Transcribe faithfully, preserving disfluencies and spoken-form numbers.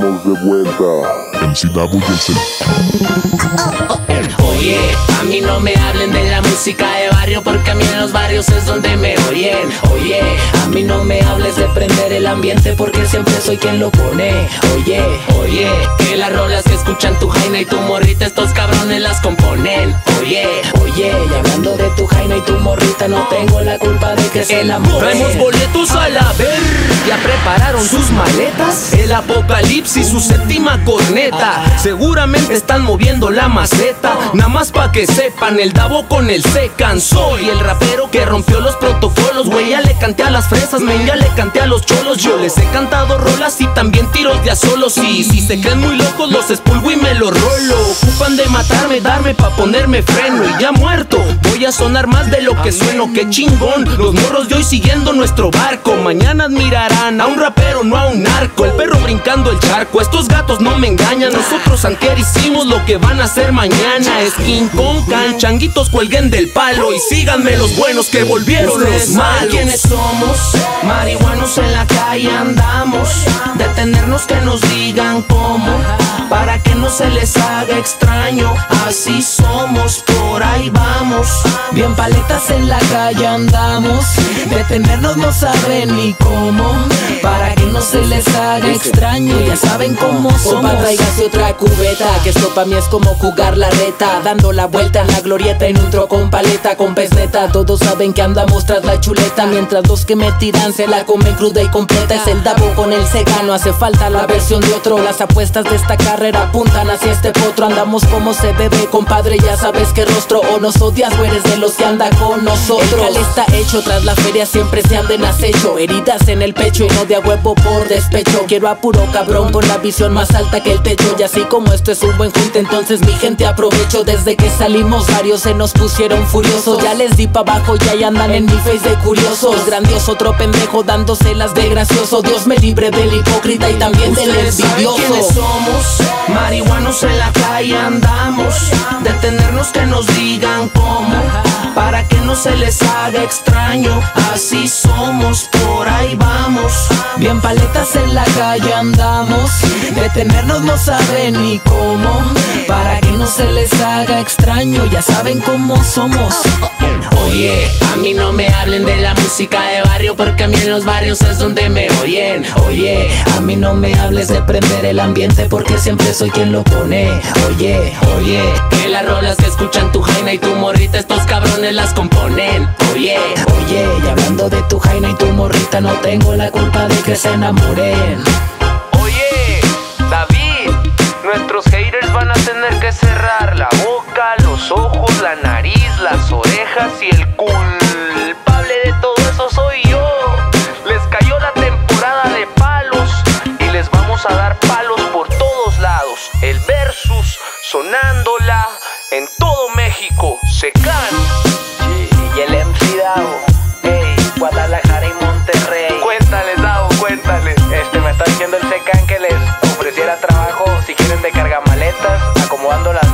estamos de vuelta. M C Davo y el C. Oye, a mí no me hablen de la música de barrio, porque a mí en los barrios es donde me oyen. Oye, a mí no me hables de prender el ambiente, porque siempre soy quien lo pone. Oye, oye, que las rolas que escuchan tu jaina y tu morrita, estos cabrones las componen. Oye, oye, y hablando de tu jaina y tu morrita, no tengo la culpa de que se enamoren. Traemos boletos a la ver, ya prepararon sus maletas. El apocalipsis, su séptima corneta. Seguramente están moviendo la maceta. Nada más pa' que sepan, el Davo con el Secan. Soy el rapero que rompió los protocolos, güey. Ya le canté a las fresas, men, ya le canté a los cholos. Yo les he cantado rolas y también tiros de a solos. Y si se creen muy locos, los expulgo y me los rolo. Ocupan de matarme, darme pa' ponerme freno. Y ya muerto, voy a sonar más de lo que sueno. Qué chingón, los morros de hoy siguiendo nuestro barco. Mañana admirarán a un rapero, no a un narco. El perro brincando el charco, estos gatos no me engañan. Nosotros antier hicimos lo que van a hacer mañana. Es King Kong, can, changuitos cuelguen del palo. Y síganme los buenos que volvieron los malos. ¿Quiénes somos? Marihuanos en la calle andamos. Detenernos que nos digan cómo, para que no se les haga extraño. Así somos, por ahí vamos. Bien paletas en la calle andamos. Detenernos no saben ni cómo, para que no se les haga extraño. Ya saben cómo somos. Opa, tráigase otra cubeta, que esto pa' mí es como jugar la reta, dando la vuelta en la glorieta en un tro con paleta, con pez neta. Todos saben que andamos tras la chuleta, mientras los que me tiran se la comen cruda y completa. Es el Davo con el Seca, no hace falta la versión de otro. Las apuestas de esta carrera apuntan hacia este potro. Andamos como se debe, compadre, ya sabes qué rostro. O nos odias o eres de los que anda con nosotros. El cal está hecho, tras la feria siempre se anda en acecho. Heridas en el pecho y no de a huevo por despecho. Quiero a puro cabrón con la visión más alta que el techo. Y así como esto es un buen junte, entonces mi gente aprovecho. Desde que salimos varios se nos pusieron furiosos. Ya les di pa' abajo y ahí andan en mi face de curiosos. Grandioso otro pendejo dándoselas de gracioso. Dios me libre del hipócrita y también del envidioso. ¿Quiénes somos? Marihuanos en la calle andamos. Detenernos que nos digan cómo, para que no se les haga extraño. Así somos, por ahí vamos. Bien paletas en la calle andamos. Detenernos no saben ni cómo, para que no se les haga extraño. Ya saben cómo somos. Oye, a mí no me hablen de la música de barrio, porque a mí en los barrios es donde me oyen. Oye, a mí no me hables de prender el ambiente, porque siempre soy quien lo pone. Oye, oye, que las rolas que escuchan tu jaina y tu morrita, estos cabrones las componen. Oye, oye, y hablando de tu jaina y tu morrita, no tengo la culpa de que se enamoren. Oye, David, nuestros haters van a tener que cerrar la boca, los ojos, la nariz, las orejas, y el culpable de todo eso soy yo. Les cayó la temporada de palos y les vamos a dar palos por todos lados. El versus sonándola en todo México. Secan y el M C Davo, ey, Guadalajara y Monterrey. Cuéntales, Davo, cuéntales. Este me está diciendo el Secan que les ofreciera trabajo si quieren de cargamaletas, acomodando las